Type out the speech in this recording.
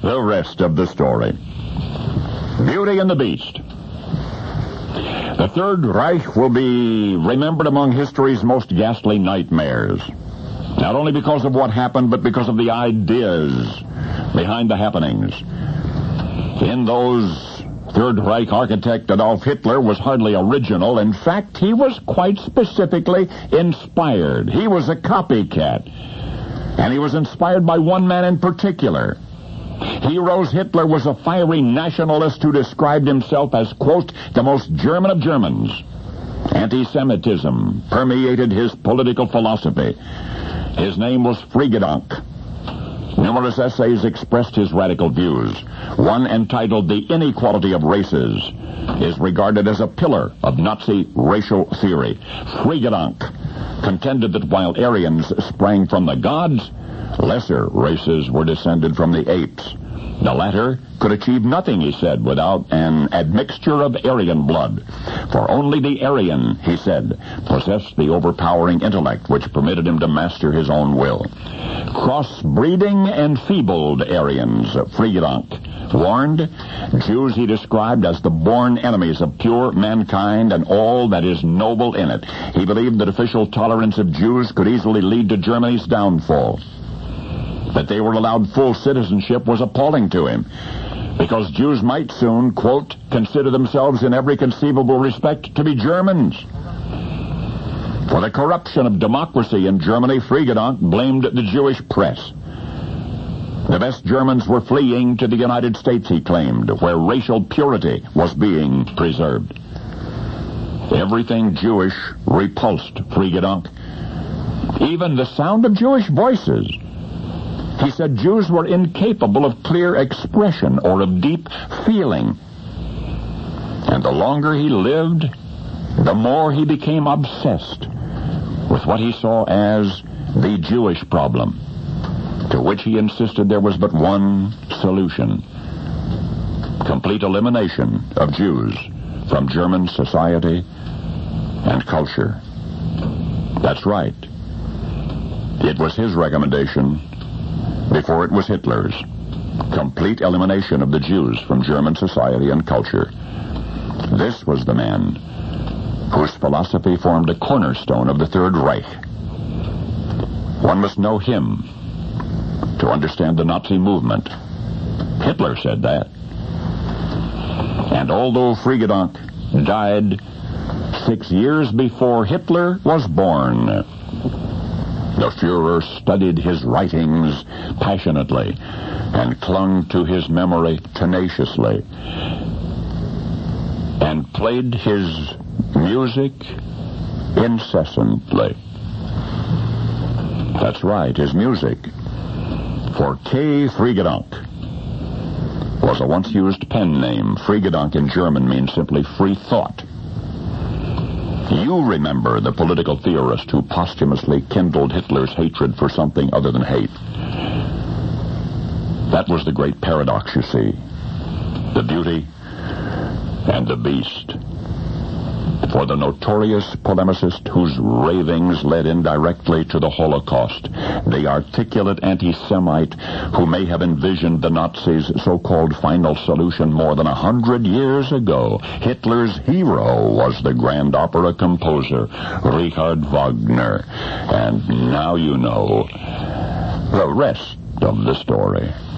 The rest of the story. Beauty and the Beast. The Third Reich will be remembered among history's most ghastly nightmares. Not only because of what happened, but because of the ideas behind the happenings. In those, Third Reich architect Adolf Hitler was hardly original. In fact, he was quite specifically inspired. He was a copycat. And he was inspired by one man in particular. Heroes Hitler was a fiery nationalist who described himself as, quote, the most German of Germans. Anti-Semitism permeated his political philosophy. His name was Friedrich. Numerous essays expressed his radical views. One entitled The Inequality of Races is regarded as a pillar of Nazi racial theory. Friedrich contended that while Aryans sprang from the gods, lesser races were descended from the apes. The latter could achieve nothing, he said, without an admixture of Aryan blood. For only the Aryan, he said, possessed the overpowering intellect which permitted him to master his own will. Crossbreeding enfeebled Aryans, Friedrich warned. Jews he described as the born enemies of pure mankind and all that is noble in it. He believed that official tolerance of Jews could easily lead to Germany's downfall. That they were allowed full citizenship was appalling to him, because Jews might soon, quote, consider themselves in every conceivable respect to be Germans. For the corruption of democracy in Germany, Friedrich blamed the Jewish press. The best Germans were fleeing to the United States, he claimed, where racial purity was being preserved. Everything Jewish repulsed Friedrich, even the sound of Jewish voices. He said Jews were incapable of clear expression or of deep feeling. And the longer he lived, the more he became obsessed with what he saw as the Jewish problem, to which he insisted there was but one solution: complete elimination of Jews from German society and culture. That's right. It was his recommendation before it was Hitler's. Complete elimination of the Jews from German society and culture. This was the man whose philosophy formed a cornerstone of the Third Reich. One must know him to understand the Nazi movement. Hitler said that. And although Friedrich died 6 years before Hitler was born, the Führer studied his writings passionately and clung to his memory tenaciously and played his music incessantly. That's right, his music. For K. Friedrich was a once-used pen name. Friedrich in German means simply free thought. You remember the political theorist who posthumously kindled Hitler's hatred for something other than hate. That was the great paradox, you see. The beauty and the beast. For the notorious polemicist whose ravings led indirectly to the Holocaust, the articulate anti-Semite who may have envisioned the Nazis' so-called final solution more than 100 years ago, Hitler's hero was the grand opera composer, Richard Wagner. And now you know the rest of the story.